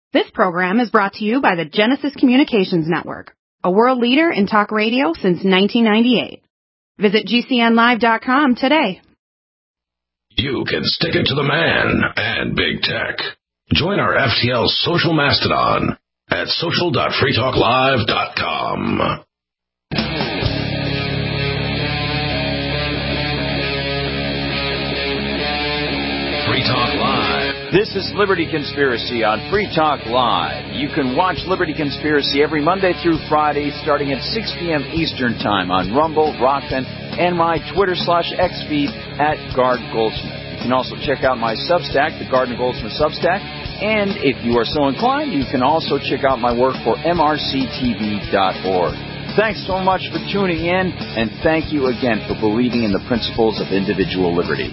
This program is brought to you by the Genesis Communications Network, a world leader in talk radio since 1998. Visit GCNlive.com today. You can stick it to the man and big tech. Join our FTL social mastodon at social.freetalklive.com. Free Talk Live. This is Liberty Conspiracy on Free Talk Live. You can watch Liberty Conspiracy every Monday through Friday starting at 6 p.m. Eastern Time on Rumble, Rockfin, and my Twitter/X feed at Gard Goldsmith. You can also check out my Substack, the Gardner Goldsmith Substack, and if you are so inclined, you can also check out my work for mrctv.org. Thanks so much for tuning in, and thank you again for believing in the principles of individual liberty.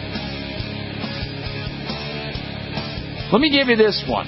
Let me give you this one.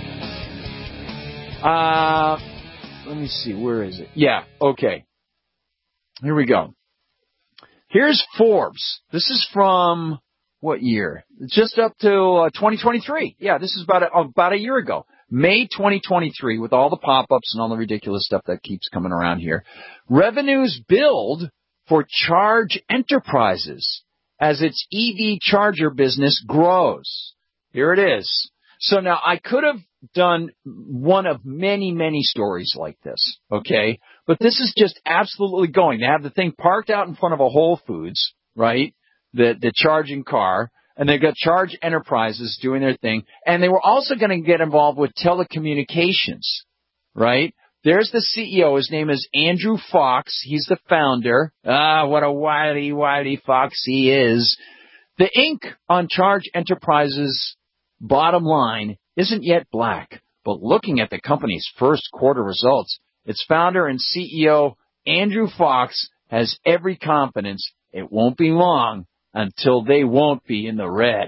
Let me see. Where is it? Yeah, okay. Here we go. Here's Forbes. This is from what year? Just up to 2023. Yeah, this is about a year ago. May 2023, with all the pop-ups and all the ridiculous stuff that keeps coming around here. Revenues billed for Charge Enterprises as its EV charger business grows. Here it is. So now I could have done one of many, many stories like this, okay? But this is just absolutely going. They have the thing parked out in front of a Whole Foods, right? The charging car. And they've got Charge Enterprises doing their thing. And they were also going to get involved with telecommunications, right? There's the CEO. His name is Andrew Fox. He's the founder. What a wily fox he is. The ink on Charge Enterprises' bottom line isn't yet black, but looking at the company's first quarter results, its founder and CEO, Andrew Fox, has every confidence it won't be long until they won't be in the red.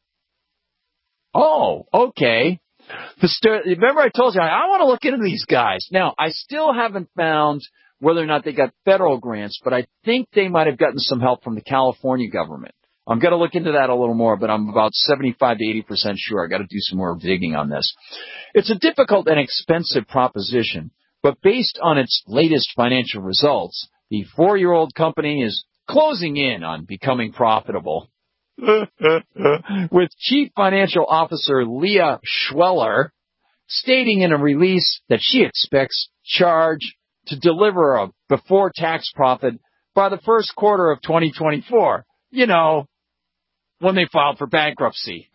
Oh, okay. Remember I told you, I want to look into these guys. Now, I still haven't found whether or not they got federal grants, but I think they might have gotten some help from the California government. I'm going to look into that a little more, but I'm about 75 to 80% sure. I got to do some more digging on this. It's a difficult and expensive proposition, but based on its latest financial results, the 4-year-old company is closing in on becoming profitable. With Chief Financial Officer Leah Schweller stating in a release that she expects Charge to deliver a before-tax profit by the first quarter of 2024. You know, when they filed for bankruptcy.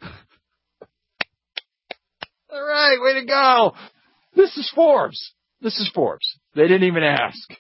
All right, way to go. This is Forbes. They didn't even ask.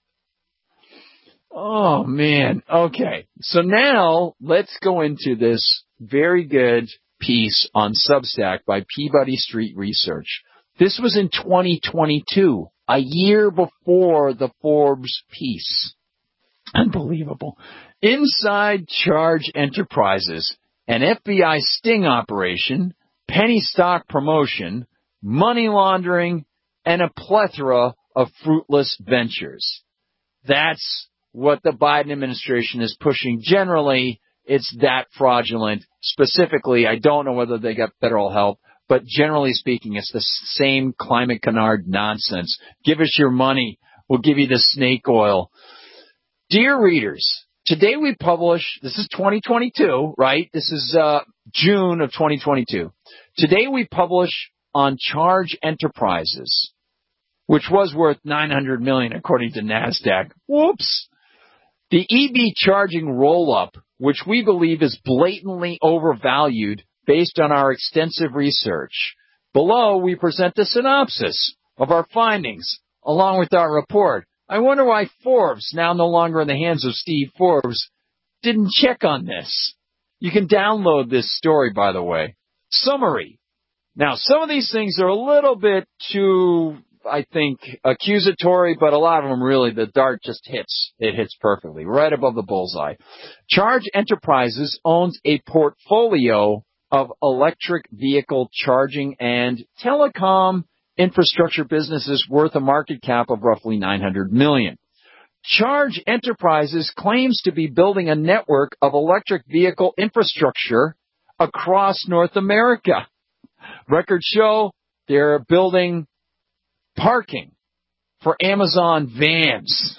Oh, man. Okay. So now let's go into this very good piece on Substack by Peabody Street Research. This was in 2022, a year before the Forbes piece. Unbelievable. Inside Charge Enterprises, an FBI sting operation, penny stock promotion, money laundering, and a plethora of fruitless ventures. That's what the Biden administration is pushing. Generally, it's that fraudulent. Specifically, I don't know whether they got federal help, but generally speaking, it's the same climate canard nonsense. Give us your money. We'll give you the snake oil. Dear readers, today we publish, this is 2022, right? This is June of 2022. Today we publish on Charge Enterprises, which was worth $900 million according to NASDAQ. Whoops. The EV charging roll-up, which we believe is blatantly overvalued based on our extensive research. Below, we present the synopsis of our findings, along with our report. I wonder why Forbes, now no longer in the hands of Steve Forbes, didn't check on this. You can download this story, by the way. Summary. Now, some of these things are a little bit too, I think, accusatory, but a lot of them really, the dart just hits. It hits perfectly, right above the bullseye. Charge Enterprises owns a portfolio of electric vehicle charging and telecom infrastructure businesses worth a market cap of roughly $900 million. Charge Enterprises claims to be building a network of electric vehicle infrastructure across North America. Records show They're building parking for Amazon vans.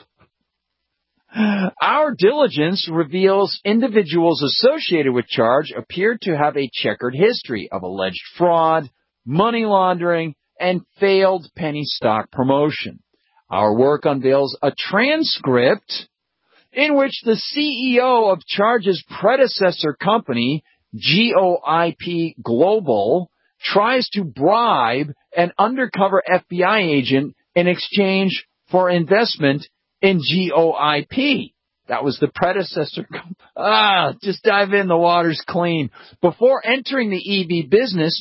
Our diligence reveals individuals associated with Charge appear to have a checkered history of alleged fraud, money laundering, and failed penny stock promotion. Our work unveils a transcript in which the CEO of Charge's predecessor company, GOIP Global, tries to bribe an undercover FBI agent in exchange for investment in GOIP. That was the predecessor company. Just dive in, the water's clean. Before entering the EV business,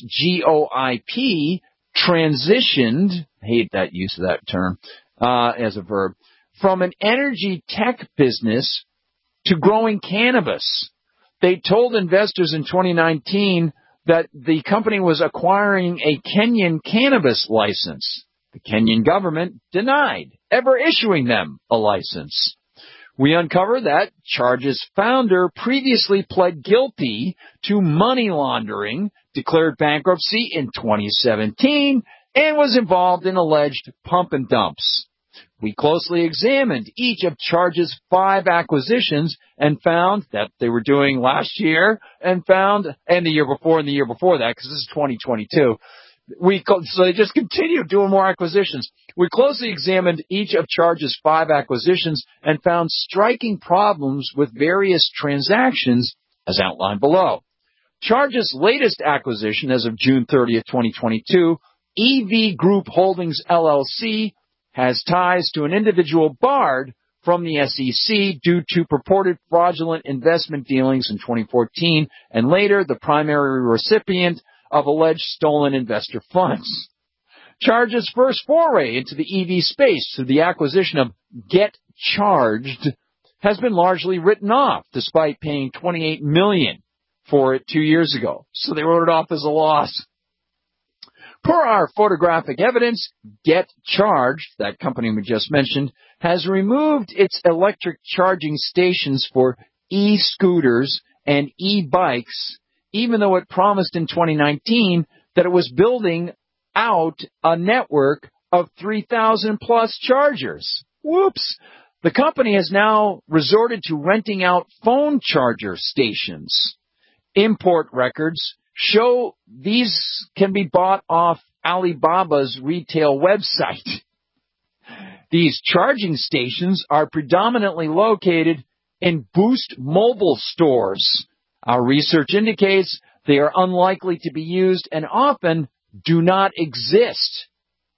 GOIP transitioned, I hate that use of that term as a verb, from an energy tech business to growing cannabis. They told investors in 2019 that the company was acquiring a Kenyan cannabis license. The Kenyan government denied ever issuing them a license. We uncovered that Charge's founder previously pled guilty to money laundering, declared bankruptcy in 2017, and was involved in alleged pump and dumps. We closely examined each of Charge's 5 acquisitions and found that they were doing last year and the year before and the year before that, because this is 2022. So they just continue doing more acquisitions. We closely examined each of Charge's 5 acquisitions and found striking problems with various transactions as outlined below. Charge's latest acquisition as of June 30th, 2022, EV Group Holdings LLC, has ties to an individual barred from the SEC due to purported fraudulent investment dealings in 2014 and later the primary recipient of alleged stolen investor funds. Charge's first foray into the EV space through the acquisition of Get Charged has been largely written off despite paying $28 million for it 2 years ago. So they wrote it off as a loss. Per our photographic evidence, Get Charged, that company we just mentioned, has removed its electric charging stations for e-scooters and e-bikes, even though it promised in 2019 that it was building out a network of 3,000 plus chargers. Whoops! The company has now resorted to renting out phone charger stations. Import records show these can be bought off Alibaba's retail website. These charging stations are predominantly located in Boost mobile stores. Our research indicates they are unlikely to be used and often do not exist.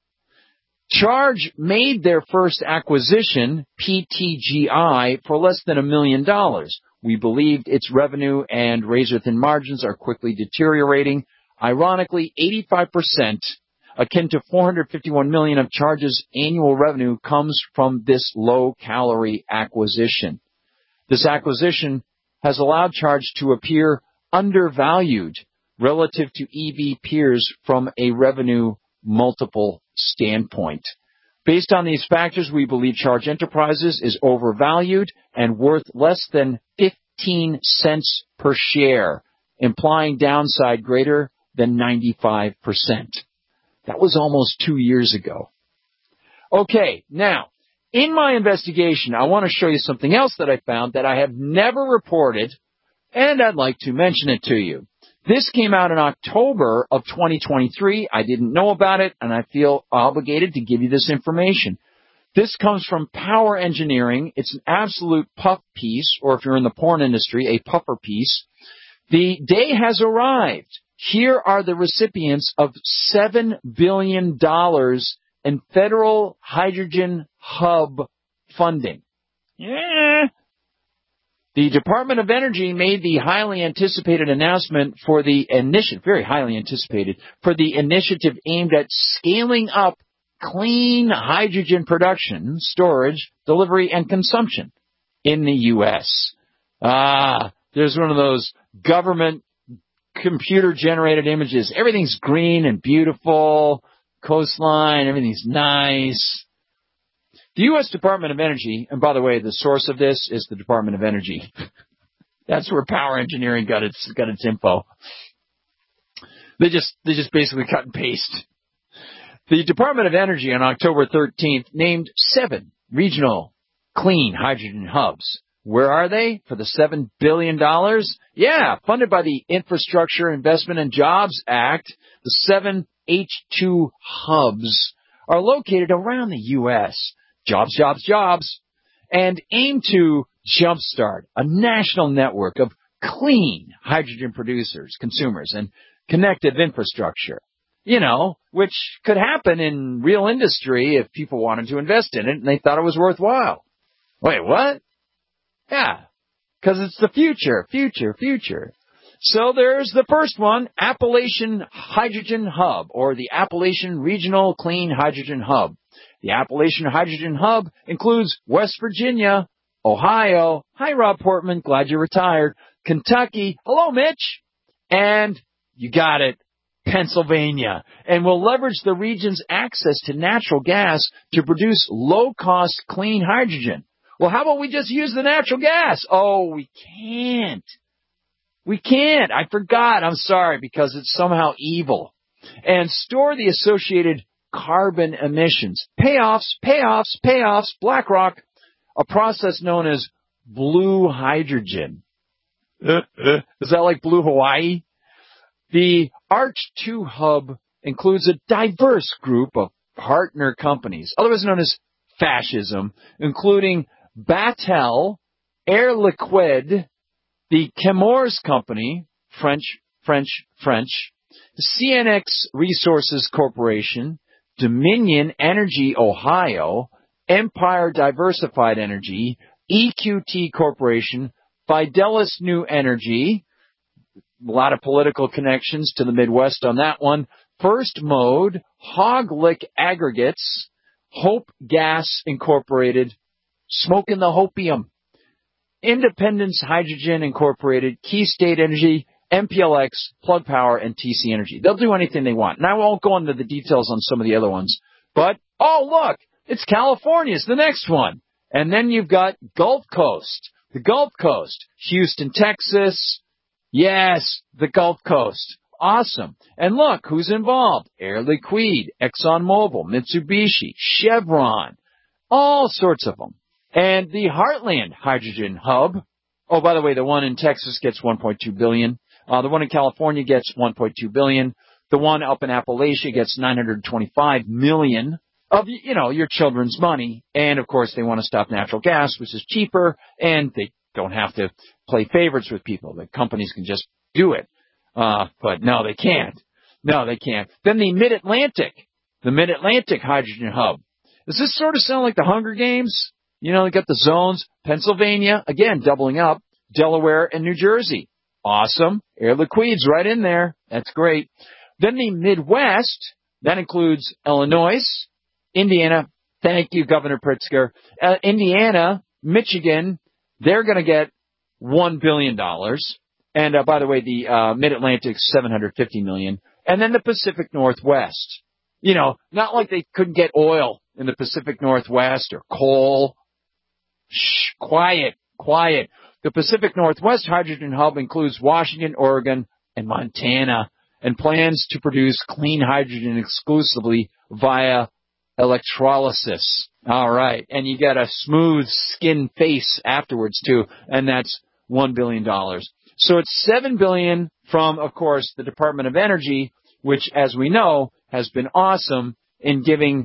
Charge made their first acquisition, PTGI, for less than $1 million. We believed its revenue and razor-thin margins are quickly deteriorating. Ironically, 85%, akin to $451 million of Charge's annual revenue, comes from this low-calorie acquisition. This acquisition has allowed Charge to appear undervalued relative to EV peers from a revenue multiple standpoint. Based on these factors, we believe Charge Enterprises is overvalued and worth less than 15 cents per share, implying downside greater than 95%. That was almost 2 years ago. Okay, now, in my investigation, I want to show you something else that I found that I have never reported, and I'd like to mention it to you. This came out in October of 2023. I didn't know about it, and I feel obligated to give you this information. This comes from Power Engineering. It's an absolute puff piece, or if you're in the porn industry, a puffer piece. The day has arrived. Here are the recipients of $7 billion in federal hydrogen hub funding. Yeah. The Department of Energy made the highly anticipated announcement for the initiative, very highly anticipated, for the initiative aimed at scaling up clean hydrogen production, storage, delivery, and consumption in the U.S. There's one of those government computer-generated images. Everything's green and beautiful, coastline, everything's nice. The U.S. Department of Energy, and by the way, the source of this is the Department of Energy. That's where Power Engineering got its info. They just basically cut and paste The Department of Energy on October 13th named 7 regional clean hydrogen hubs. Where are they for the $7 billion? Yeah, funded by the Infrastructure Investment and Jobs Act. The 7 H2 hubs are located around the U.S. Jobs, jobs, jobs. And aim to jumpstart a national network of clean hydrogen producers, consumers, and connective infrastructure. You know, which could happen in real industry if people wanted to invest in it and they thought it was worthwhile. Wait, what? Yeah, because it's the future. So there's the first one, Appalachian Hydrogen Hub, or the Appalachian Regional Clean Hydrogen Hub. The Appalachian Hydrogen Hub includes West Virginia, Ohio, hi Rob Portman, glad you're retired, Kentucky, hello Mitch, and you got it, Pennsylvania, and will leverage the region's access to natural gas to produce low-cost clean hydrogen. Well, how about we just use the natural gas? Oh, we can't. I forgot. I'm sorry, because it's somehow evil. And store the associated carbon emissions. Payoffs. BlackRock, a process known as blue hydrogen. Is that like blue Hawaii? The ARCH2 hub includes a diverse group of partner companies, otherwise known as fascism, including Battelle, Air Liquide, the Chemours Company, French, CNX Resources Corporation, Dominion Energy Ohio, Empire Diversified Energy, EQT Corporation, Fidelis New Energy, a lot of political connections to the Midwest on that one, First Mode, Hoglick Aggregates, Hope Gas Incorporated, Smoking the Hopium, Independence Hydrogen Incorporated, Key State Energy, MPLX, Plug Power, and TC Energy. They'll do anything they want. And I won't go into the details on some of the other ones. But, oh, look, it's California. It's the next one. And then you've got Gulf Coast. The Gulf Coast. Houston, Texas. Yes, the Gulf Coast. Awesome. And look, who's involved? Air Liquide, ExxonMobil, Mitsubishi, Chevron, all sorts of them. And the Heartland Hydrogen Hub. Oh, by the way, the one in Texas gets $1.2 billion. The one in California gets $1.2 billion. The one up in Appalachia gets $925 million of, you know, your children's money. And of course, they want to stop natural gas, which is cheaper, and they don't have to play favorites with people. The companies can just do it. But no, they can't. Then the Mid-Atlantic Hydrogen Hub. Does this sort of sound like the Hunger Games? You know, they got the zones, Pennsylvania, again, doubling up, Delaware and New Jersey. Awesome. Air Liquide's right in there. That's great. Then the Midwest, that includes Illinois, Indiana. Thank you, Governor Pritzker. Indiana, Michigan, they're going to get $1 billion. And by the way, the Mid-Atlantic's $750 million. And then the Pacific Northwest. You know, not like they couldn't get oil in the Pacific Northwest or coal. Shh, quiet. The Pacific Northwest Hydrogen Hub includes Washington, Oregon, and Montana, and plans to produce clean hydrogen exclusively via electrolysis. All right. And you got a smooth skin face afterwards, too, and that's $1 billion. So it's $7 billion from, of course, the Department of Energy, which, as we know, has been awesome in giving,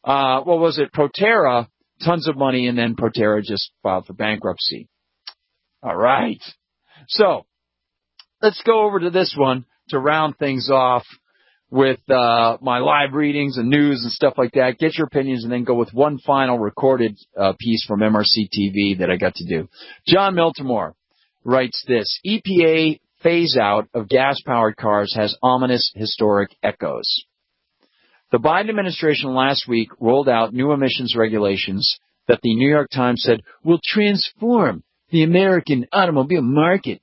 Proterra tons of money, and then Proterra just filed for bankruptcy. All right. So let's go over to this one to round things off with my live readings and news and stuff like that. Get your opinions and then go with one final recorded piece from MRC TV that I got to do. John Miltimore writes this: EPA phase out of gas-powered cars has ominous historic echoes. The Biden administration last week rolled out new emissions regulations that the New York Times said will transform the American automobile market.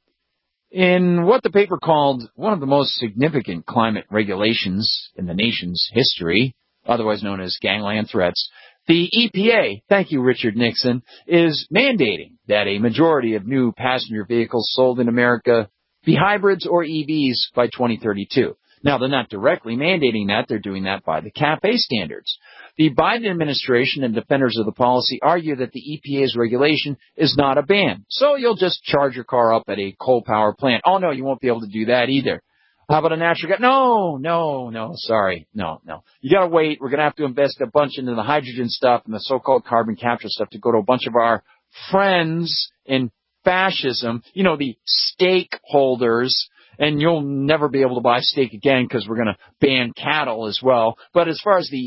In what the paper called one of the most significant climate regulations in the nation's history, otherwise known as gangland threats, the EPA, thank you Richard Nixon, is mandating that a majority of new passenger vehicles sold in America be hybrids or EVs by 2032. Now, they're not directly mandating that. They're doing that by the CAFE standards. The Biden administration and defenders of the policy argue that the EPA's regulation is not a ban. So you'll just charge your car up at a coal power plant. Oh, no, you won't be able to do that either. How about a natural gas? No, sorry. No. You gotta wait. We're gonna have to invest a bunch into the hydrogen stuff and the so-called carbon capture stuff to go to a bunch of our friends in fascism, the stakeholders, and you'll never be able to buy steak again because we're gonna ban cattle as well. But as far as the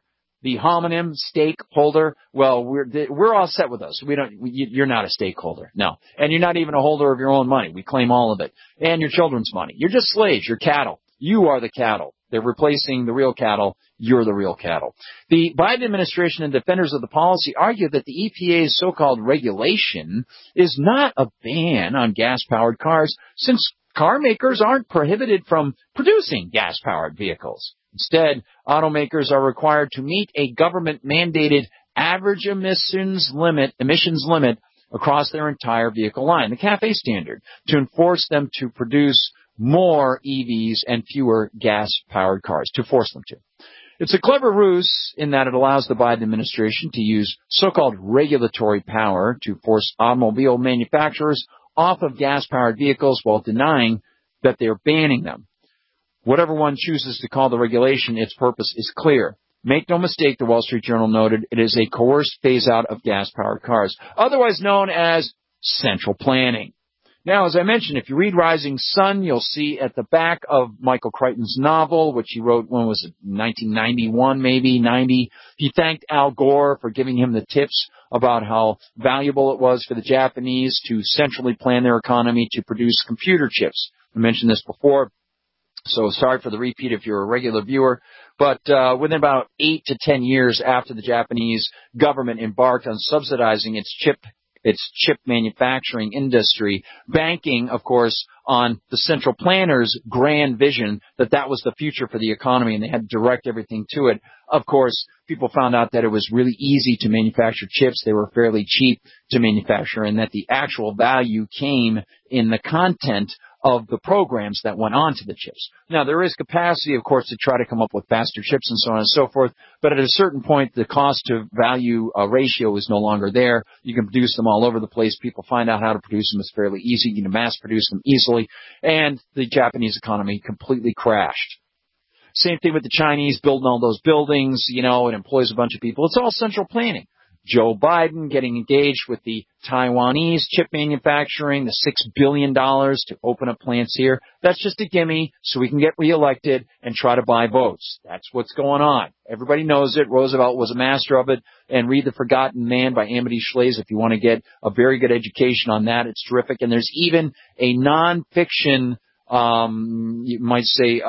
homonym stakeholder, well, we're all set with us. You're not a stakeholder. No. And you're not even a holder of your own money. We claim all of it. And your children's money. You're just slaves. You're cattle. You are the cattle. They're replacing the real cattle. You're the real cattle. The Biden administration and defenders of the policy argue that the EPA's so-called regulation is not a ban on gas-powered cars, since car makers aren't prohibited from producing gas-powered vehicles. Instead, automakers are required to meet a government-mandated average emissions limit across their entire vehicle line, the CAFE standard, to enforce them to produce more EVs and fewer gas-powered cars, to force them to. It's a clever ruse in that it allows the Biden administration to use so-called regulatory power to force automobile manufacturers off of gas-powered vehicles while denying that they're banning them. Whatever one chooses to call the regulation, its purpose is clear. Make no mistake, the Wall Street Journal noted, it is a coerced phase-out of gas-powered cars, otherwise known as central planning. Now, as I mentioned, if you read Rising Sun, you'll see at the back of Michael Crichton's novel, which he wrote, when was it, 1991, maybe, 90, he thanked Al Gore for giving him the tips about how valuable it was for the Japanese to centrally plan their economy to produce computer chips. I mentioned this before. So sorry for the repeat if you're a regular viewer, but within about 8 to 10 years after the Japanese government embarked on subsidizing its chip manufacturing industry, banking, of course, on the central planners' grand vision that was the future for the economy and they had to direct everything to it. Of course, people found out that it was really easy to manufacture chips. They were fairly cheap to manufacture, and that the actual value came in the content of the programs that went onto the chips. Now, there is capacity, of course, to try to come up with faster chips and so on and so forth, but at a certain point, the cost-to-value ratio is no longer there. You can produce them all over the place. People find out how to produce them. It's fairly easy. You can mass-produce them easily, and the Japanese economy completely crashed. Same thing with the Chinese building all those buildings, it employs a bunch of people. It's all central planning. Joe Biden getting engaged with the Taiwanese chip manufacturing, the $6 billion to open up plants here. That's just a gimme so we can get reelected and try to buy votes. That's what's going on. Everybody knows it. Roosevelt was a master of it. And read The Forgotten Man by Amity Shlaes if you want to get a very good education on that. It's terrific. And there's even a nonfiction, you might say,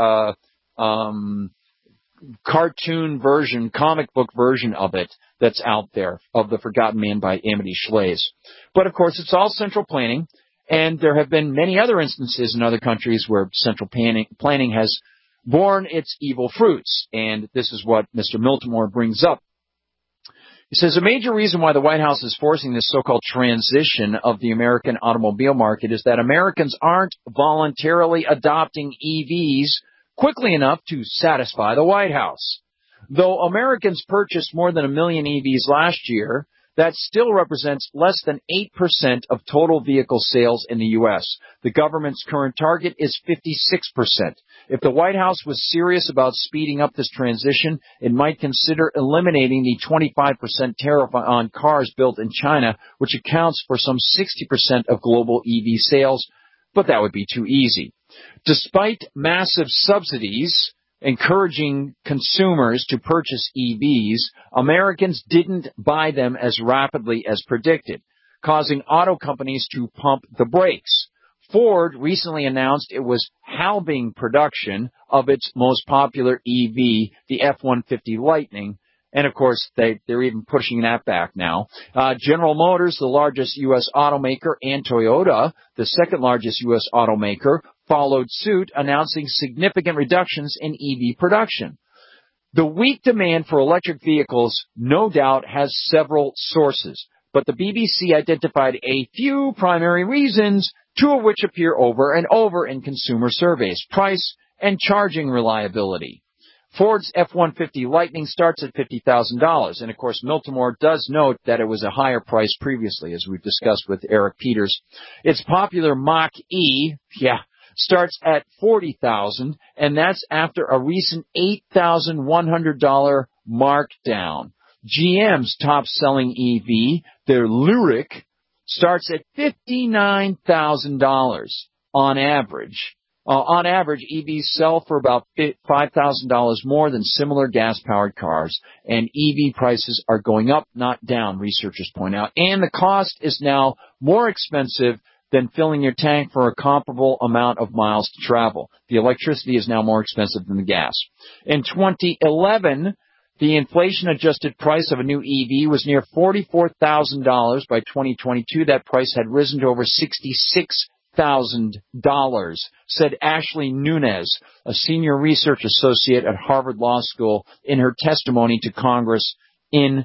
cartoon version, comic book version of it that's out there, of The Forgotten Man by Amity Shlaes. But of course, it's all central planning, and there have been many other instances in other countries where central planning has borne its evil fruits, and this is what Mr. Miltimore brings up. He says, a major reason why the White House is forcing this so-called transition of the American automobile market is that Americans aren't voluntarily adopting EVs quickly enough to satisfy the White House. Though Americans purchased more than 1 million EVs last year, that still represents less than 8% of total vehicle sales in the U.S. The government's current target is 56%. If the White House was serious about speeding up this transition, it might consider eliminating the 25% tariff on cars built in China, which accounts for some 60% of global EV sales, but that would be too easy. Despite massive subsidies encouraging consumers to purchase EVs, Americans didn't buy them as rapidly as predicted, causing auto companies to pump the brakes. Ford recently announced it was halving production of its most popular EV, the F-150 Lightning, and of course, they're even pushing that back now. General Motors, the largest U.S. automaker, and Toyota, the second largest U.S. automaker, followed suit, announcing significant reductions in EV production. The weak demand for electric vehicles, no doubt, has several sources, but the BBC identified a few primary reasons, two of which appear over and over in consumer surveys: price and charging reliability. Ford's F-150 Lightning starts at $50,000. And, of course, Miltimore does note that it was a higher price previously, as we've discussed with Eric Peters. Its popular Mach-E, starts at $40,000, and that's after a recent $8,100 markdown. GM's top-selling EV, their Lyriq, starts at $59,000 on average. On average, EVs sell for about $5,000 more than similar gas-powered cars, and EV prices are going up, not down, researchers point out. And the cost is now more expensive than filling your tank for a comparable amount of miles to travel. The electricity is now more expensive than the gas. In 2011, the inflation-adjusted price of a new EV was near $44,000. By 2022, that price had risen to over $66,000, said Ashley Nunes, a senior research associate at Harvard Law School, in her testimony to Congress in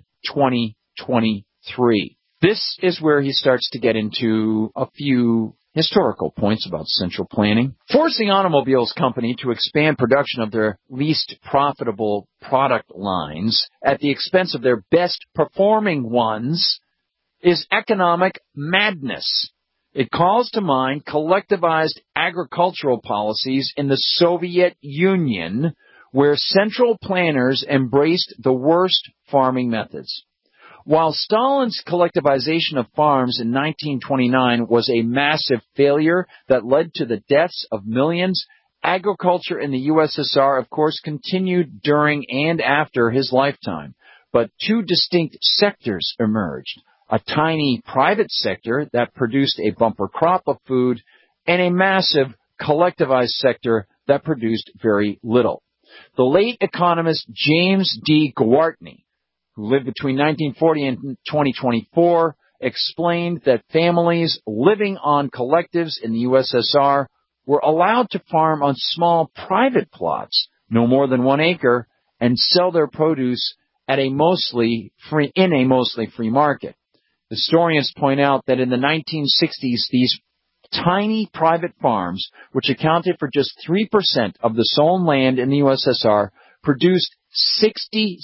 2023. This is where he starts to get into a few historical points about central planning. Forcing automobiles company to expand production of their least profitable product lines at the expense of their best performing ones is economic madness. It calls to mind collectivized agricultural policies in the Soviet Union, where central planners embraced the worst farming methods. While Stalin's collectivization of farms in 1929 was a massive failure that led to the deaths of millions, agriculture in the USSR, of course, continued during and after his lifetime. But two distinct sectors emerged: a tiny private sector that produced a bumper crop of food, and a massive collectivized sector that produced very little. The late economist James D. Gwartney, who lived between 1940 and 2024, explained that families living on collectives in the USSR were allowed to farm on small private plots, no more than 1 acre, and sell their produce in a mostly free market. Historians point out that in the 1960s, these tiny private farms, which accounted for just 3% of the sown land in the USSR, produced 66%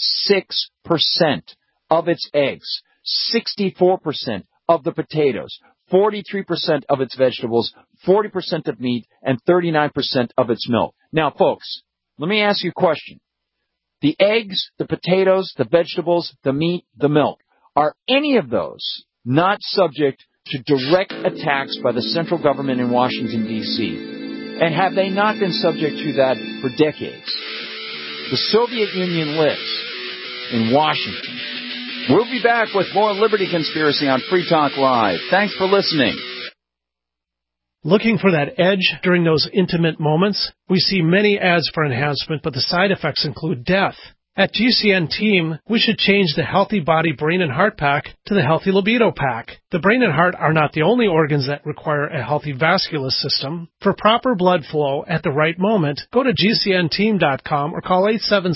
of its eggs, 64% of the potatoes, 43% of its vegetables, 40% of meat, and 39% of its milk. Now, folks, let me ask you a question. The eggs, the potatoes, the vegetables, the meat, the milk, are any of those not subject to direct attacks by the central government in Washington, D.C.? And have they not been subject to that for decades? The Soviet Union lives in Washington. We'll be back with more Liberty Conspiracy on Free Talk Live. Thanks for listening. Looking for that edge during those intimate moments? We see many ads for enhancement, but the side effects include death. At GCN Team, we should change the Healthy Body, Brain, and Heart Pack to the Healthy Libido Pack. The brain and heart are not the only organs that require a healthy vascular system. For proper blood flow at the right moment, go to GCNteam.com or call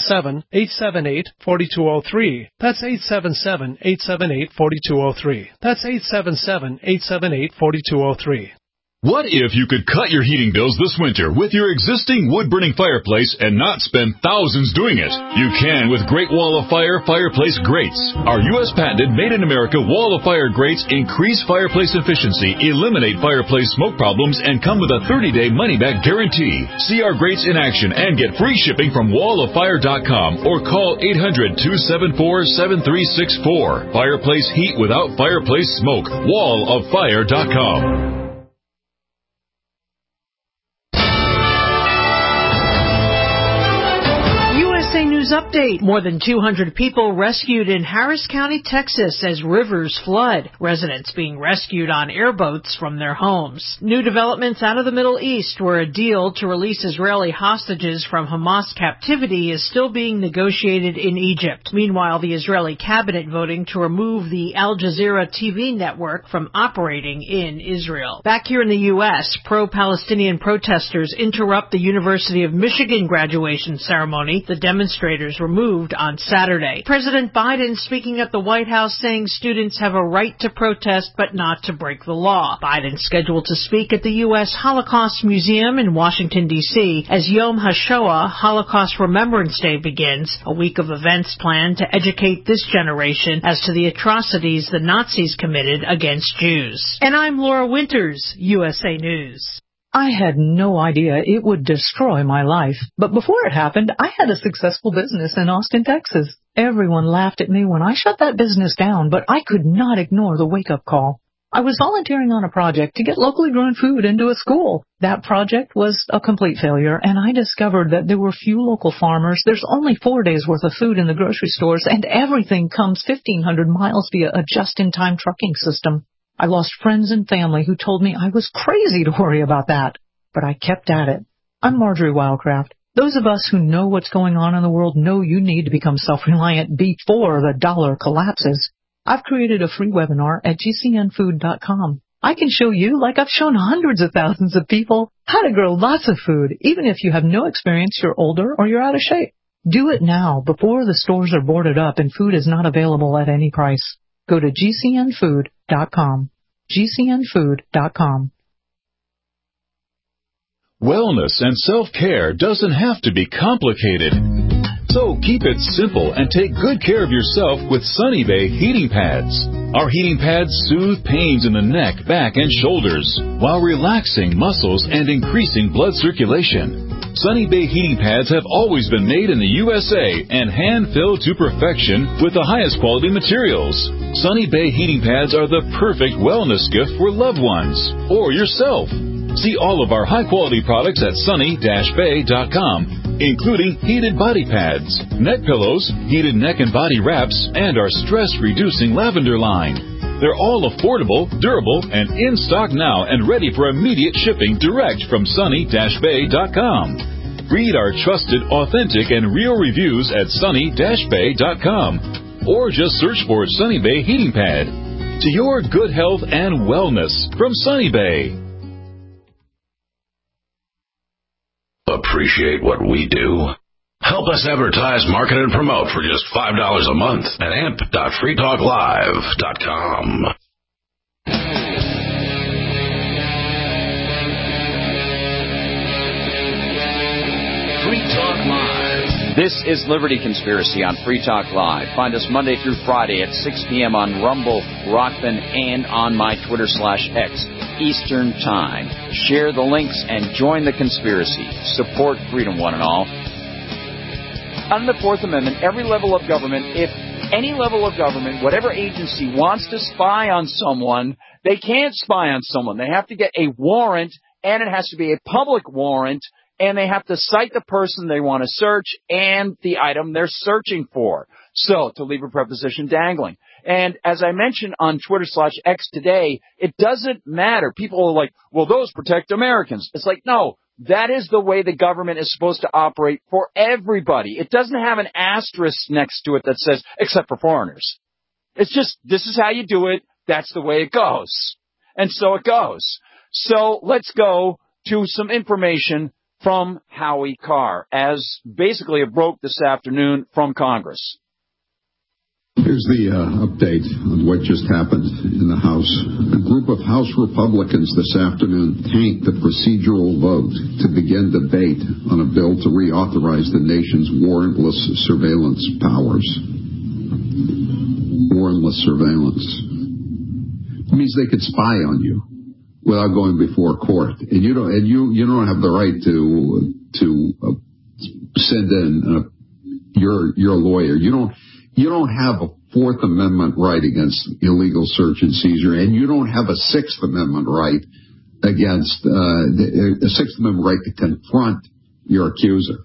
877-878-4203. That's 877-878-4203. That's 877-878-4203. What if you could cut your heating bills this winter with your existing wood-burning fireplace and not spend thousands doing it? You can with Great Wall of Fire fireplace grates. Our U.S. patented made-in-America Wall of Fire grates increase fireplace efficiency, eliminate fireplace smoke problems, and come with a 30-day money-back guarantee. See our grates in action and get free shipping from walloffire.com or call 800-274-7364. Fireplace heat without fireplace smoke. walloffire.com. News update. More than 200 people rescued in Harris County, Texas as rivers flood. Residents being rescued on airboats from their homes. New developments out of the Middle East, where a deal to release Israeli hostages from Hamas captivity is still being negotiated in Egypt. Meanwhile, the Israeli cabinet voting to remove the Al Jazeera TV network from operating in Israel. Back here in the U.S., pro-Palestinian protesters interrupt the University of Michigan graduation ceremony. The demonstrators demonstrators removed on Saturday. President Biden speaking at the White House saying students have a right to protest but not to break the law. Biden scheduled to speak at the U.S. Holocaust Museum in Washington, D.C. as Yom HaShoah, Holocaust Remembrance Day, begins, a week of events planned to educate this generation as to the atrocities the Nazis committed against Jews. And I'm Laura Winters, USA News. I had no idea it would destroy my life. But before it happened, I had a successful business in Austin, Texas. Everyone laughed at me when I shut that business down, but I could not ignore the wake-up call. I was volunteering on a project to get locally grown food into a school. That project was a complete failure, and I discovered that there were few local farmers. There's only 4 days' worth of food in the grocery stores, and everything comes 1,500 miles via a just-in-time trucking system. I lost friends and family who told me I was crazy to worry about that, but I kept at it. I'm Marjorie Wildcraft. Those of us who know what's going on in the world know you need to become self-reliant before the dollar collapses. I've created a free webinar at gcnfood.com. I can show you, like I've shown hundreds of thousands of people, how to grow lots of food, even if you have no experience, you're older, or you're out of shape. Do it now before the stores are boarded up and food is not available at any price. Go to gcnfood.com. gcnfood.com. Wellness and self-care doesn't have to be complicated. So keep it simple and take good care of yourself with Sunny Bay heating pads. Our heating pads soothe pains in the neck, back, and shoulders while relaxing muscles and increasing blood circulation. Sunny Bay heating pads have always been made in the USA and hand-filled to perfection with the highest quality materials. Sunny Bay heating pads are the perfect wellness gift for loved ones or yourself. See all of our high-quality products at sunny-bay.com, including heated body pads, neck pillows, heated neck and body wraps, and our stress-reducing lavender line. They're all affordable, durable, and in stock now and ready for immediate shipping direct from sunny-bay.com. Read our trusted, authentic, and real reviews at sunny-bay.com or just search for Sunny Bay Heating Pad. To your good health and wellness from Sunny Bay. Appreciate what we do? Help us advertise, market, and promote for just $5 a month at amp.freetalklive.com. Free Talk Live. This is Liberty Conspiracy on Free Talk Live. Find us Monday through Friday at 6 p.m. on Rumble, Rockfin, and on my Twitter/X. Eastern Time. Share the links and join the conspiracy. Support freedom, one and all. Under the Fourth Amendment, every level of government, if any level of government, whatever agency wants to spy on someone, they can't spy on someone. They have to get a warrant, and it has to be a public warrant, and they have to cite the person they want to search and the item they're searching for. So, to leave a preposition dangling. And as I mentioned on Twitter/X today, it doesn't matter. People are like, well, those protect Americans. It's like, no, that is the way the government is supposed to operate for everybody. It doesn't have an asterisk next to it that says, except for foreigners. It's just, this is how you do it. That's the way it goes. And so it goes. So let's go to some information from Howie Carr, as basically it broke this afternoon from Congress. Here's the update on what just happened in the House. A group of House Republicans this afternoon tanked the procedural vote to begin debate on a bill to reauthorize the nation's warrantless surveillance powers. Warrantless surveillance. It means they could spy on you without going before court, and you don't have the right to send in your lawyer. You don't have a Fourth Amendment right against illegal search and seizure, and you don't have a Sixth Amendment right against a Sixth Amendment right to confront your accuser.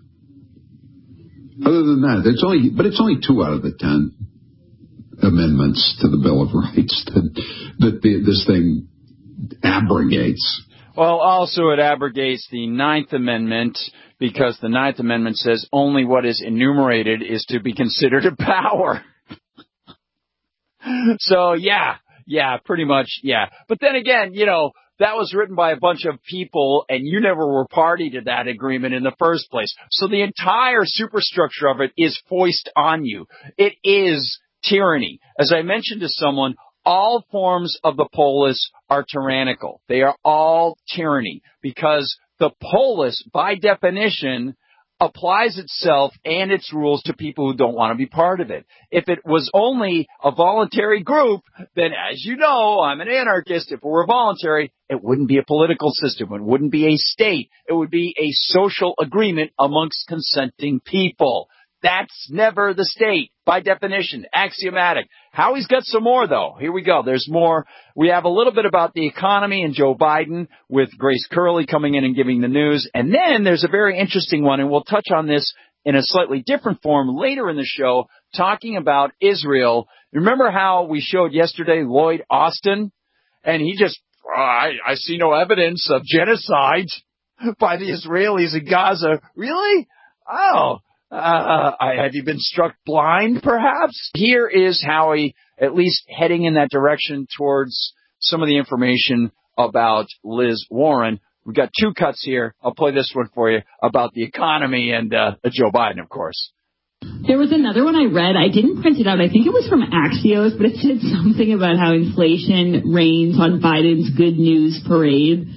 Other than that, it's only 2 out of the 10 amendments to the Bill of Rights that this thing abrogates. Well, also it abrogates the Ninth Amendment, because the Ninth Amendment says only what is enumerated is to be considered a power. So, yeah, pretty much, yeah. But then again, that was written by a bunch of people, and you never were party to that agreement in the first place. So the entire superstructure of it is foisted on you. It is tyranny. As I mentioned to someone, all forms of the polis are tyrannical. They are all tyranny because the polis, by definition, applies itself and its rules to people who don't want to be part of it. If it was only a voluntary group, then as you know, I'm an anarchist. If it were voluntary, it wouldn't be a political system. It wouldn't be a state. It would be a social agreement amongst consenting people. That's never the state, by definition, axiomatic. Howie's got some more, though. Here we go. There's more. We have a little bit about the economy and Joe Biden with Grace Curley coming in and giving the news. And then there's a very interesting one, and we'll touch on this in a slightly different form later in the show, talking about Israel. Remember how we showed yesterday Lloyd Austin? And he just, I see no evidence of genocide by the Israelis in Gaza. Really? Oh. Have you been struck blind, perhaps? Here is Howie, at least heading in that direction towards some of the information about Liz Warren. We've got two cuts here. I'll play this one for you about the economy and Joe Biden, of course. There was another one I read. I didn't print it out. I think it was from Axios, but it said something about how inflation reigns on Biden's good news parade.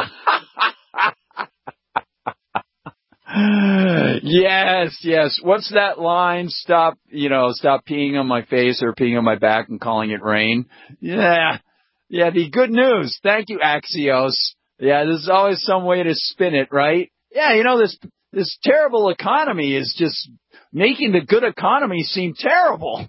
Yes. What's that line? Stop peeing on my face or peeing on my back and calling it rain. Yeah, the good news. Thank you, Axios. Yeah, there's always some way to spin it, right? Yeah, this terrible economy is just making the good economy seem terrible.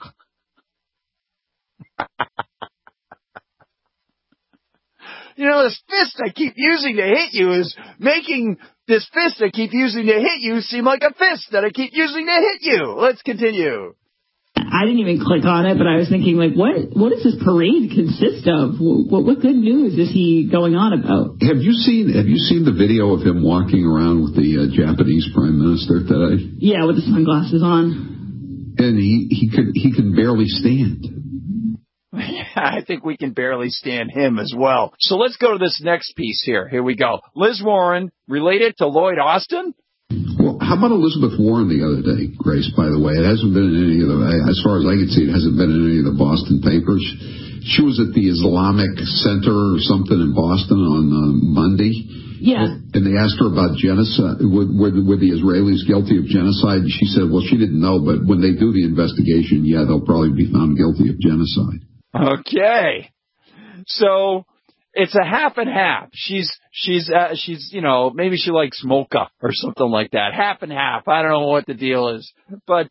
This fist I keep using to hit you is making this fist I keep using to hit you seem like a fist that I keep using to hit you. Let's continue. I didn't even click on it, but I was thinking, what does this parade consist of? What good news is he going on about? Have you seen the video of him walking around with the Japanese Prime Minister today? Yeah, with the sunglasses on. And he could barely stand. I think we can barely stand him as well. So let's go to this next piece here. Here we go. Liz Warren, related to Lloyd Austin? Well, how about Elizabeth Warren the other day, Grace, by the way? It hasn't been in any of as far as I can see, it hasn't been in any of the Boston papers. She was at the Islamic Center or something in Boston on Monday. Yeah. And they asked her about genocide. Were the Israelis guilty of genocide? She said, well, she didn't know, but when they do the investigation, yeah, they'll probably be found guilty of genocide. Okay. So it's a half and half. She's maybe she likes mocha or something like that. Half and half. I don't know what the deal is. But,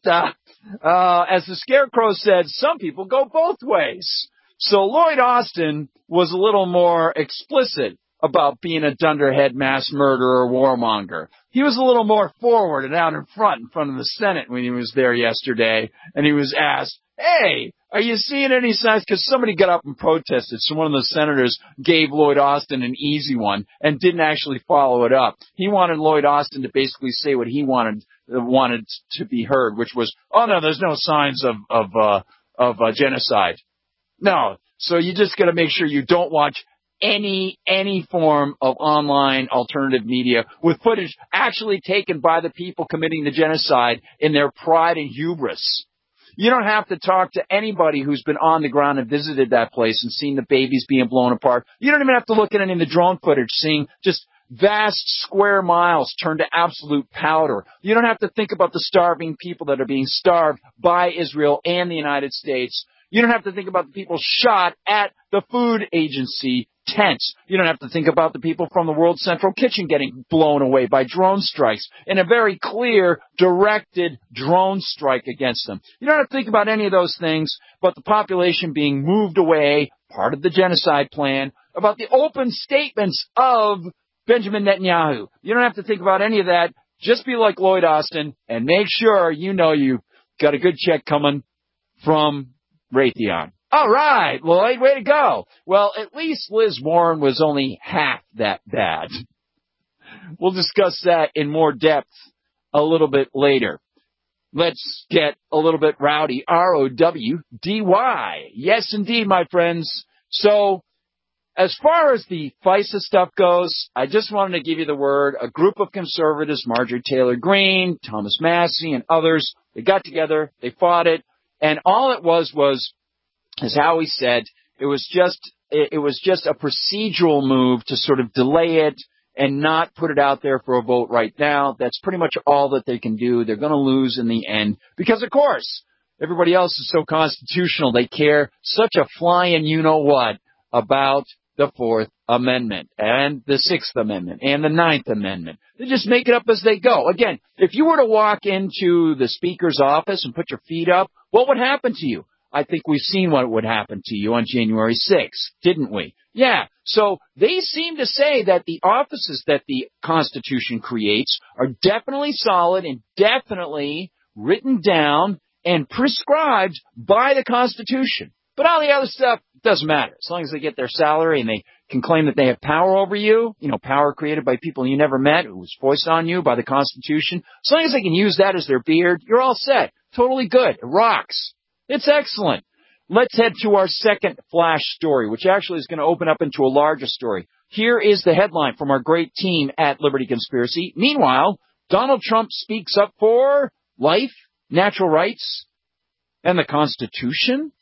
as the Scarecrow said, some people go both ways. So Lloyd Austin was a little more explicit about being a dunderhead mass murderer warmonger. He was a little more forward and out in front of the Senate when he was there yesterday. And he was asked, hey, are you seeing any signs? Because somebody got up and protested. So one of the senators gave Lloyd Austin an easy one and didn't actually follow it up. He wanted Lloyd Austin to basically say what he wanted to be heard, which was, oh no, there's no signs of genocide. No. So you just got to make sure you don't watch any form of online alternative media with footage actually taken by the people committing the genocide in their pride and hubris. You don't have to talk to anybody who's been on the ground and visited that place and seen the babies being blown apart. You don't even have to look at any of the drone footage, seeing just vast square miles turned to absolute powder. You don't have to think about the starving people that are being starved by Israel and the United States. You don't have to think about the people shot at the food agency tents. You don't have to think about the people from the World Central Kitchen getting blown away by drone strikes in a very clear, directed drone strike against them. You don't have to think about any of those things, but the population being moved away, part of the genocide plan, about the open statements of Benjamin Netanyahu. You don't have to think about any of that. Just be like Lloyd Austin and make sure you know you got a good check coming from Raytheon. All right, Lloyd, way to go. Well, at least Liz Warren was only half that bad. We'll discuss that in more depth a little bit later. Let's get a little bit rowdy. R-O-W-D-Y. Yes, indeed, my friends. So as far as the FISA stuff goes, I just wanted to give you the word. A group of conservatives, Marjorie Taylor Greene, Thomas Massie, and others, they got together, they fought it, and all it was, as Howie said, it was just a procedural move to sort of delay it and not put it out there for a vote right now. That's pretty much all that they can do. They're going to lose in the end because, of course, everybody else is so constitutional. They care such a flying you-know-what about the Fourth Amendment and the Sixth Amendment and the Ninth Amendment. They just make it up as they go. Again, if you were to walk into the Speaker's office and put your feet up, what would happen to you? I think we've seen what would happen to you on January 6th, didn't we? Yeah. So they seem to say that the offices that the Constitution creates are definitely solid and definitely written down and prescribed by the Constitution. But all the other stuff doesn't matter. As long as they get their salary and they can claim that they have power over you, power created by people you never met, who was foisted on you by the Constitution. As long as they can use that as their beard, you're all set. Totally good. It rocks. It's excellent. Let's head to our second flash story, which actually is going to open up into a larger story. Here is the headline from our great team at Liberty Conspiracy. Meanwhile, Donald Trump speaks up for life, natural rights, and the Constitution.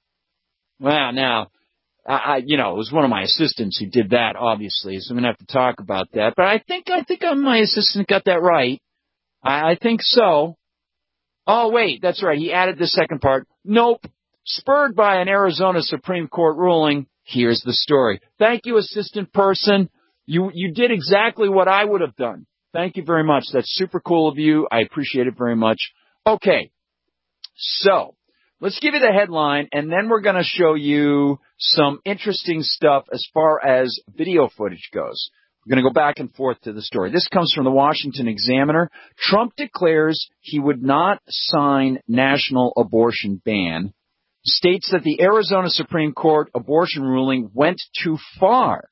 Well, now, it was one of my assistants who did that, obviously, so I'm going to have to talk about that. But I think my assistant got that right. I think so. Oh, wait, that's right. He added the second part. Nope. Spurred by an Arizona Supreme Court ruling, here's the story. Thank you, assistant person. You did exactly what I would have done. Thank you very much. That's super cool of you. I appreciate it very much. Okay. So, let's give you the headline, and then we're going to show you some interesting stuff as far as video footage goes. We're going to go back and forth to the story. This comes from the Washington Examiner. Trump declares he would not sign national abortion ban. States that the Arizona Supreme Court abortion ruling went too far.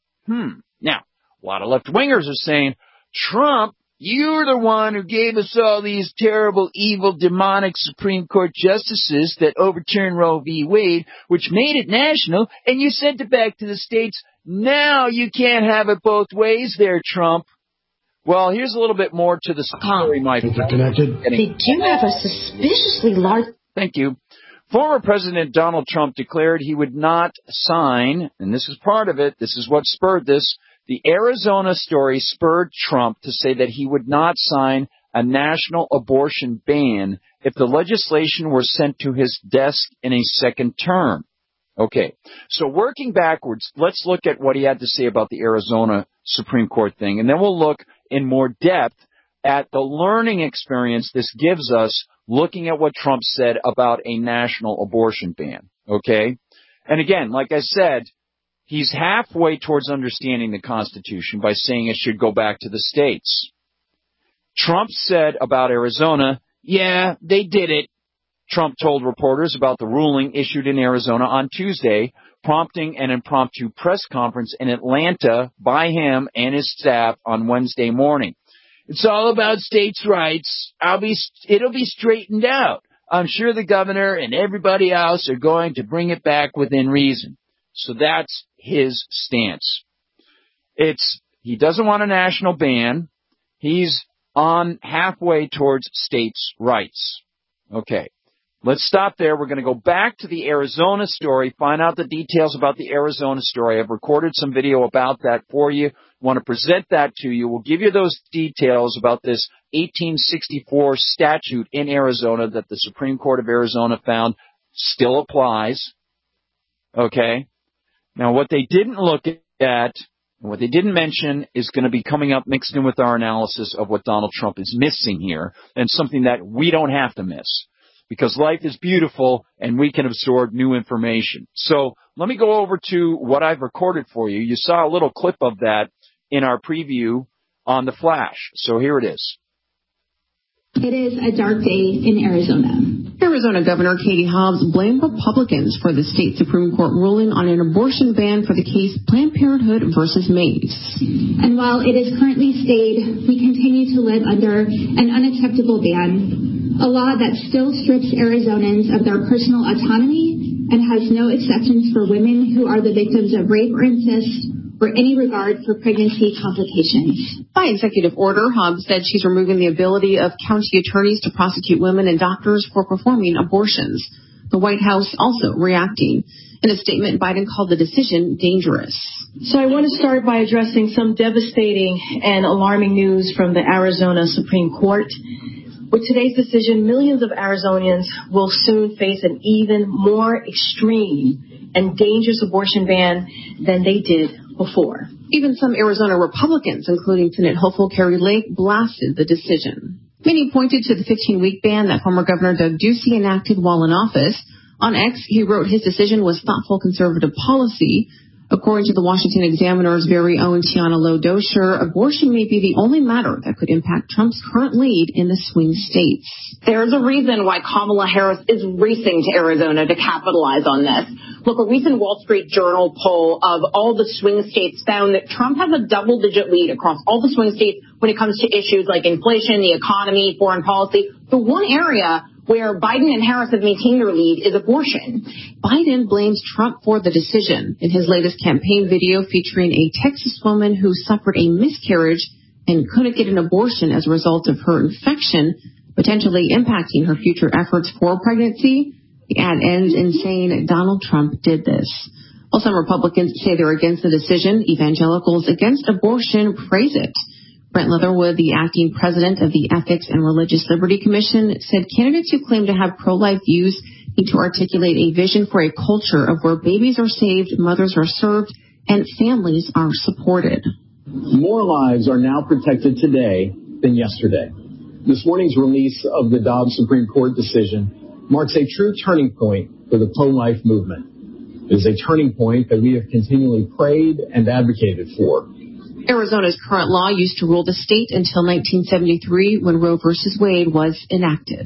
Now, a lot of left-wingers are saying, Trump, you're the one who gave us all these terrible, evil, demonic Supreme Court justices that overturned Roe v. Wade, which made it national, and you sent it back to the states. Now you can't have it both ways there, Trump. Well, here's a little bit more to the story, my friend. They do have a suspiciously large... Thank you. Former President Donald Trump declared he would not sign, and this is part of it, this is what spurred this, the Arizona story spurred Trump to say that he would not sign a national abortion ban if the legislation were sent to his desk in a second term. Okay, so working backwards, let's look at what he had to say about the Arizona Supreme Court thing, and then we'll look in more depth at the learning experience this gives us looking at what Trump said about a national abortion ban, okay? And again, like I said, he's halfway towards understanding the Constitution by saying it should go back to the states. Trump said about Arizona, yeah, they did it. Trump told reporters about the ruling issued in Arizona on Tuesday, prompting an impromptu press conference in Atlanta by him and his staff on Wednesday morning. It's all about states' rights. It'll be straightened out. I'm sure the governor and everybody else are going to bring it back within reason. So that's his stance. He doesn't want a national ban. He's on halfway towards states' rights. Okay. Let's stop there. We're going to go back to the Arizona story, find out the details about the Arizona story. I've recorded some video about that for you. Want to present that to you. We'll give you those details about this 1864 statute in Arizona that the Supreme Court of Arizona found still applies. Okay. Now, what they didn't look at, what they didn't mention is going to be coming up mixed in with our analysis of what Donald Trump is missing here, and something that we don't have to miss. Because life is beautiful and we can absorb new information. So let me go over to what I've recorded for you. You saw a little clip of that in our preview on the Flash. So here it is. It is a dark day in Arizona. Arizona Governor Katie Hobbs blamed Republicans for the state Supreme Court ruling on an abortion ban for the case Planned Parenthood versus Mays. And while it is currently stayed, we continue to live under an unacceptable ban, a law that still strips Arizonans of their personal autonomy and has no exceptions for women who are the victims of rape or incest or any regard for pregnancy complications. By executive order, Hobbs said she's removing the ability of county attorneys to prosecute women and doctors for performing abortions. The White House also reacting. In a statement, Biden called the decision dangerous. So I want to start by addressing some devastating and alarming news from the Arizona Supreme Court. With today's decision, millions of Arizonians will soon face an even more extreme and dangerous abortion ban than they did before. Even some Arizona Republicans, including Senate hopeful Kari Lake, blasted the decision. Many pointed to the 15-week ban that former Governor Doug Ducey enacted while in office. On X, he wrote his decision was thoughtful conservative policy. According to the Washington Examiner's very own Tiana Low-Dosher, abortion may be the only matter that could impact Trump's current lead in the swing states. There's a reason why Kamala Harris is racing to Arizona to capitalize on this. Look, a recent Wall Street Journal poll of all the swing states found that Trump has a double-digit lead across all the swing states when it comes to issues like inflation, the economy, foreign policy. The one area where Biden and Harris have maintained their lead is abortion. Biden blames Trump for the decision. In his latest campaign video featuring a Texas woman who suffered a miscarriage and couldn't get an abortion as a result of her infection, potentially impacting her future efforts for pregnancy, the ad ends in saying Donald Trump did this. While some Republicans say they're against the decision, evangelicals against abortion praise it. Brent Leatherwood, the acting president of the Ethics and Religious Liberty Commission, said candidates who claim to have pro-life views need to articulate a vision for a culture of where babies are saved, mothers are served, and families are supported. More lives are now protected today than yesterday. This morning's release of the Dobbs Supreme Court decision marks a true turning point for the pro-life movement. It is a turning point that we have continually prayed and advocated for. Arizona's current law used to rule the state until 1973 when Roe v. Wade was enacted.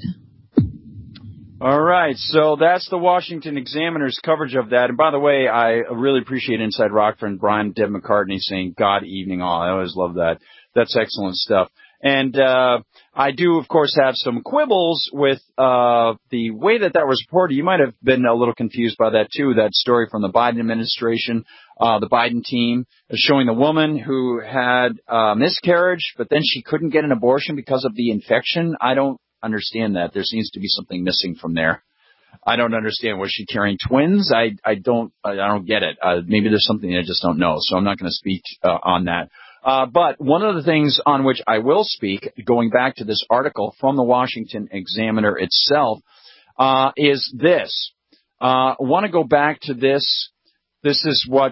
All right, so that's the Washington Examiner's coverage of that. And by the way, I really appreciate Inside Rockford and Brian Deb McCartney saying God evening all. I always love that. That's excellent stuff. And I do, of course, have some quibbles with the way that was reported. You might have been a little confused by that, too, that story from the Biden administration, the Biden team, showing the woman who had miscarriage, but then she couldn't get an abortion because of the infection. I don't understand that. There seems to be something missing from there. I don't understand. Was she carrying twins? I don't get it. Maybe there's something I just don't know, so I'm not going to speak on that. But one of the things on which I will speak, going back to this article from the Washington Examiner itself, is this. I want to go back to this. This is what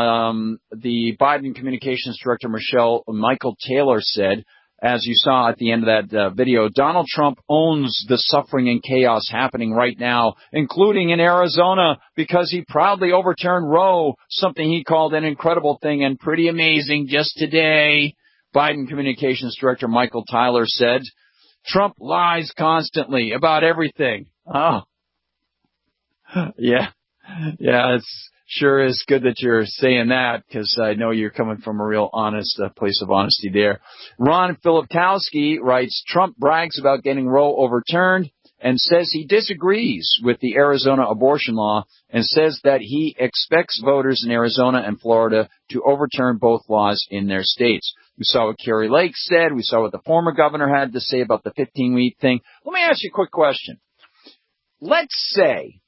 the Biden Communications Director, Michael Taylor, said. As you saw at the end of that video, Donald Trump owns the suffering and chaos happening right now, including in Arizona, because he proudly overturned Roe, something he called an incredible thing and pretty amazing just today. Biden Communications Director Michael Taylor said, Trump lies constantly about everything. Oh, yeah, it's sure is good that you're saying that, because I know you're coming from a real honest place of honesty there. Ron Filipkowski writes, Trump brags about getting Roe overturned and says he disagrees with the Arizona abortion law and says that he expects voters in Arizona and Florida to overturn both laws in their states. We saw what Kari Lake said. We saw what the former governor had to say about the 15-week thing. Let me ask you a quick question. Let's say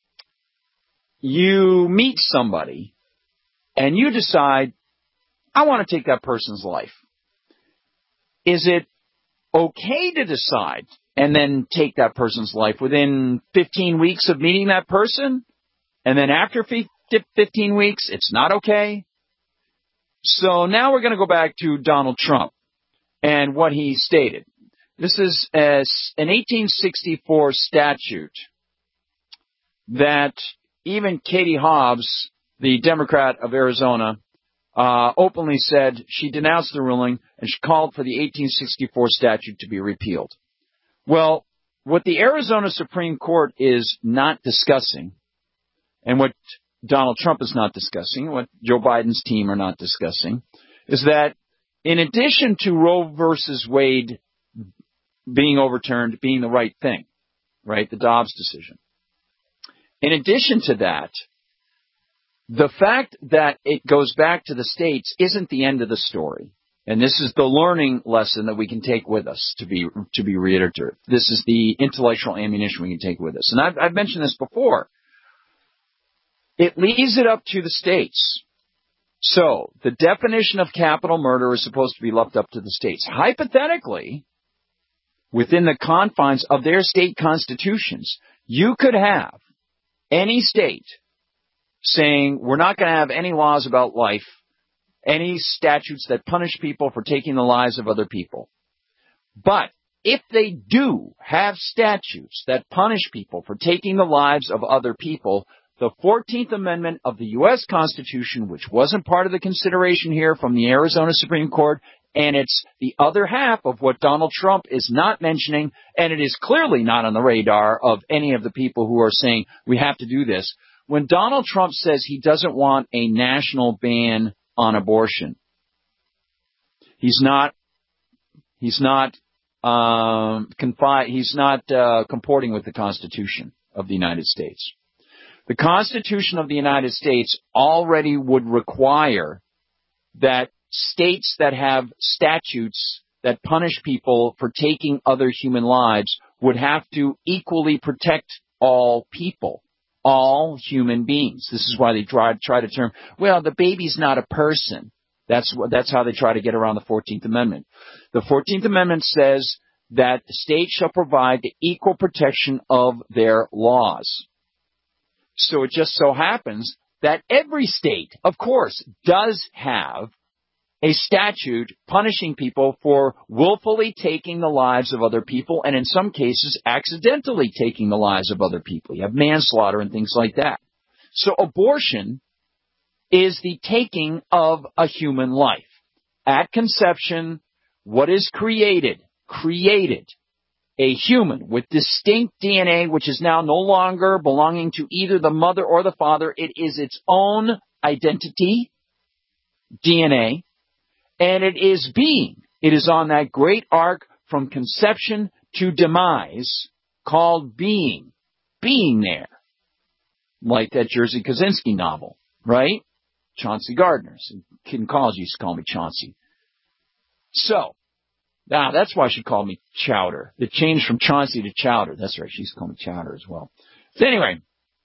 you meet somebody and you decide, I want to take that person's life. Is it okay to decide and then take that person's life within 15 weeks of meeting that person? And then after 15 weeks, it's not okay? So now we're going to go back to Donald Trump and what he stated. This is an 1864 statute that even Katie Hobbs, the Democrat of Arizona, openly said she denounced the ruling and she called for the 1864 statute to be repealed. Well, what the Arizona Supreme Court is not discussing, and what Donald Trump is not discussing, what Joe Biden's team are not discussing, is that in addition to Roe versus Wade being overturned, being the right thing, right, the Dobbs decision, In addition to that, the fact that it goes back to the states isn't the end of the story. And this is the learning lesson that we can take with us, to be reiterative. This is the intellectual ammunition we can take with us. And I've mentioned this before. It leaves it up to the states. So the definition of capital murder is supposed to be left up to the states. Hypothetically, within the confines of their state constitutions, you could have any state saying we're not going to have any laws about life, any statutes that punish people for taking the lives of other people. But if they do have statutes that punish people for taking the lives of other people, the 14th Amendment of the U.S. Constitution, which wasn't part of the consideration here from the Arizona Supreme Court, and it's the other half of what Donald Trump is not mentioning, and it is clearly not on the radar of any of the people who are saying we have to do this. When Donald Trump says he doesn't want a national ban on abortion, he's not comporting with the Constitution of the United States. The Constitution of the United States already would require that states that have statutes that punish people for taking other human lives would have to equally protect all people, all human beings. This is why they try to term, well, the baby's not a person. That's how they try to get around the 14th Amendment. The 14th Amendment says that the states shall provide the equal protection of their laws. So it just so happens that every state, of course, does have a statute punishing people for willfully taking the lives of other people, and in some cases, accidentally taking the lives of other people. You have manslaughter and things like that. So abortion is the taking of a human life. At conception, what is created a human with distinct DNA, which is now no longer belonging to either the mother or the father. It is its own identity, DNA, and it is being. It is on that great arc from conception to demise called being. Being there. Like that Jerzy Kosinski novel, right? Chauncey Gardner. Kid in college used to call me Chauncey. So, now that's why she called me Chowder. It changed from Chauncey to Chowder. That's right. She used to call me Chowder as well. So anyway,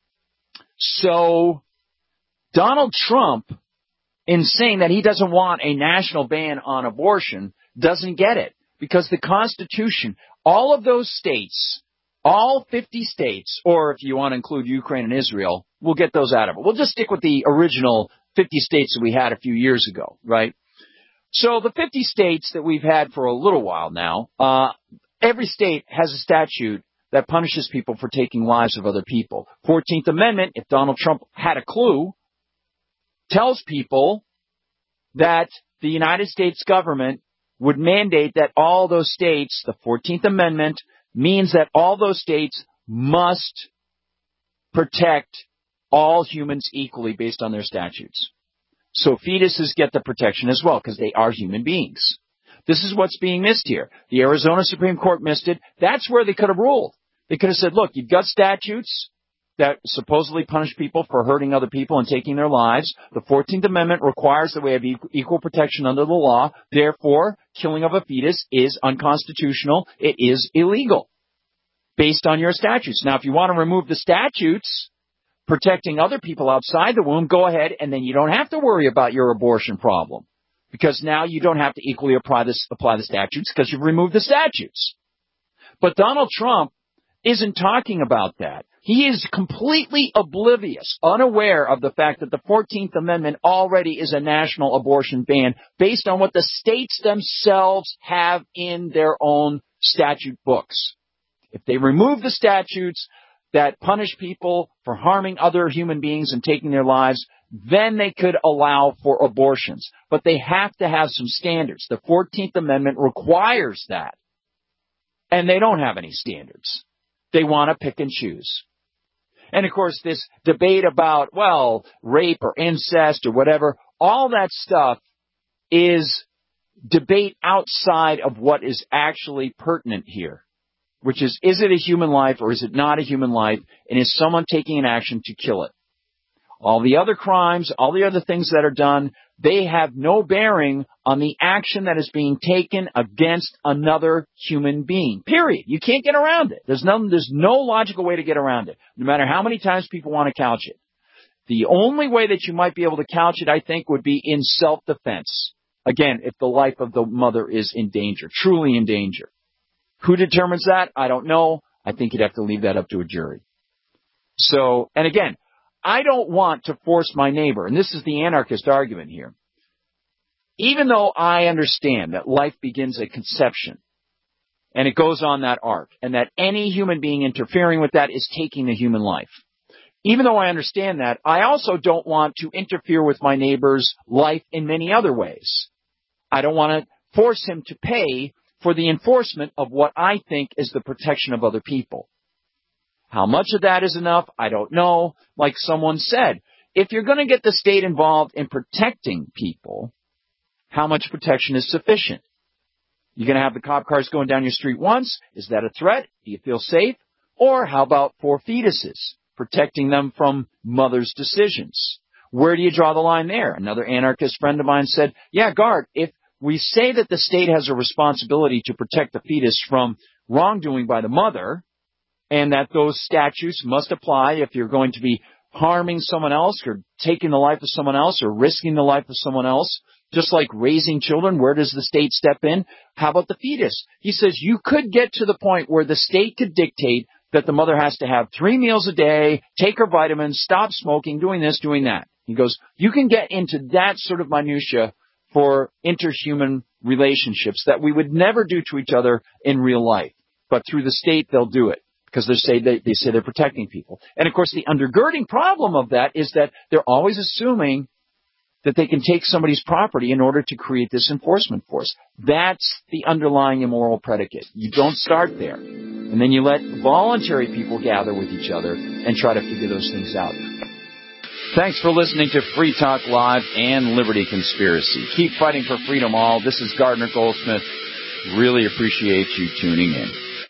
so Donald Trump, in saying that he doesn't want a national ban on abortion, doesn't get it. Because the Constitution, all of those states, all 50 states, or if you want to include Ukraine and Israel, we'll get those out of it. We'll just stick with the original 50 states that we had a few years ago, right? So the 50 states that we've had for a little while now, every state has a statute that punishes people for taking lives of other people. 14th Amendment, if Donald Trump had a clue, tells people that the United States government would mandate that all those states, the 14th Amendment, means that all those states must protect all humans equally based on their statutes. So fetuses get the protection as well because they are human beings. This is what's being missed here. The Arizona Supreme Court missed it. That's where they could have ruled. They could have said, look, you've got statutes that supposedly punish people for hurting other people and taking their lives. The 14th Amendment requires that we have equal protection under the law. Therefore, killing of a fetus is unconstitutional. It is illegal based on your statutes. Now, if you want to remove the statutes protecting other people outside the womb, go ahead, and then you don't have to worry about your abortion problem because now you don't have to equally apply the statutes because you've removed the statutes. But Donald Trump isn't talking about that. He is completely oblivious, unaware of the fact that the 14th Amendment already is a national abortion ban based on what the states themselves have in their own statute books. If they remove the statutes that punish people for harming other human beings and taking their lives, then they could allow for abortions. But they have to have some standards. The 14th Amendment requires that. And they don't have any standards. They want to pick and choose. And, of course, this debate about, well, rape or incest or whatever, all that stuff is debate outside of what is actually pertinent here, which is it a human life or is it not a human life, and is someone taking an action to kill it? All the other crimes, all the other things that are done, they have no bearing on the action that is being taken against another human being. Period. You can't get around it. There's no logical way to get around it, no matter how many times people want to couch it. The only way that you might be able to couch it, I think, would be in self-defense. Again, if the life of the mother is in danger, truly in danger. Who determines that? I don't know. I think you'd have to leave that up to a jury. So, and again, I don't want to force my neighbor, and this is the anarchist argument here. Even though I understand that life begins at conception, and it goes on that arc, and that any human being interfering with that is taking the human life. Even though I understand that, I also don't want to interfere with my neighbor's life in many other ways. I don't want to force him to pay for the enforcement of what I think is the protection of other people. How much of that is enough, I don't know. Like someone said, if you're going to get the state involved in protecting people, how much protection is sufficient? You're going to have the cop cars going down your street once? Is that a threat? Do you feel safe? Or how about for fetuses, protecting them from mothers' decisions? Where do you draw the line there? Another anarchist friend of mine said, yeah, Gart, if we say that the state has a responsibility to protect the fetus from wrongdoing by the mother, and that those statutes must apply if you're going to be harming someone else or taking the life of someone else or risking the life of someone else, just like raising children, where does the state step in? How about the fetus? He says you could get to the point where the state could dictate that the mother has to have 3 meals a day, take her vitamins, stop smoking, doing this, doing that. He goes, you can get into that sort of minutia for interhuman relationships that we would never do to each other in real life. But through the state, they'll do it because they say they're protecting people. And, of course, the undergirding problem of that is that they're always assuming that they can take somebody's property in order to create this enforcement force. That's the underlying immoral predicate. You don't start there. And then you let voluntary people gather with each other and try to figure those things out. Thanks for listening to Free Talk Live and Liberty Conspiracy. Keep fighting for freedom all. This is Gardner Goldsmith. Really appreciate you tuning in.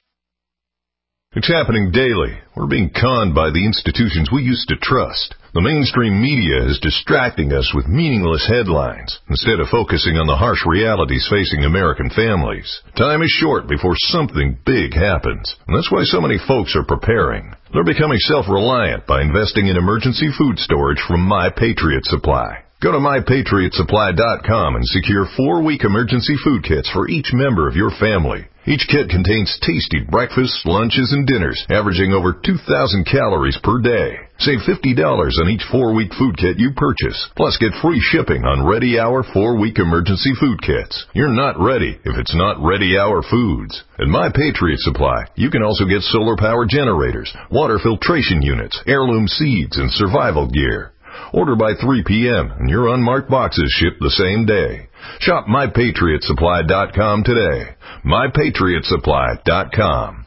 It's happening daily. We're being conned by the institutions we used to trust. The mainstream media is distracting us with meaningless headlines instead of focusing on the harsh realities facing American families. Time is short before something big happens, and that's why so many folks are preparing. They're becoming self-reliant by investing in emergency food storage from My Patriot Supply. Go to MyPatriotSupply.com and secure 4-week emergency food kits for each member of your family. Each kit contains tasty breakfasts, lunches, and dinners, averaging over 2,000 calories per day. Save $50 on each 4-week food kit you purchase. Plus, get free shipping on Ready Hour 4-week emergency food kits. You're not ready if it's not Ready Hour Foods. At My Patriot Supply, you can also get solar power generators, water filtration units, heirloom seeds, and survival gear. Order by 3 p.m. and your unmarked boxes ship the same day. Shop MyPatriotSupply.com today. MyPatriotSupply.com.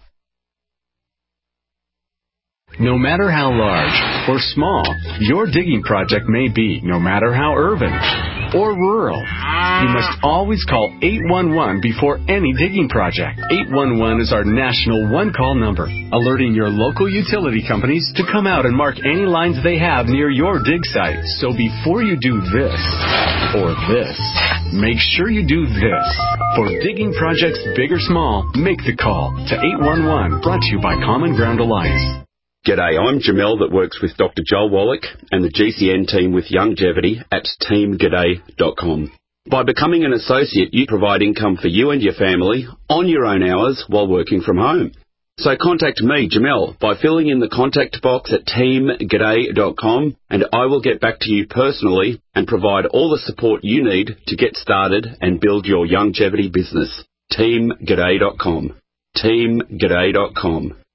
No matter how large or small your digging project may be, no matter how urban or rural, you must always call 811 before any digging project. 811 is our national one-call number, alerting your local utility companies to come out and mark any lines they have near your dig site. So before you do this or this, make sure you do this. For digging projects big or small, make the call to 811, brought to you by Common Ground Alliance. G'day, I'm Jamel that works with Dr. Joel Wallach and the GCN team with Longevity at teamg'day.com. By becoming an associate, you provide income for you and your family on your own hours while working from home. So contact me, Jamel, by filling in the contact box at teamg'day.com, and I will get back to you personally and provide all the support you need to get started and build your longevity business. teamg'day.com. teamg'day.com.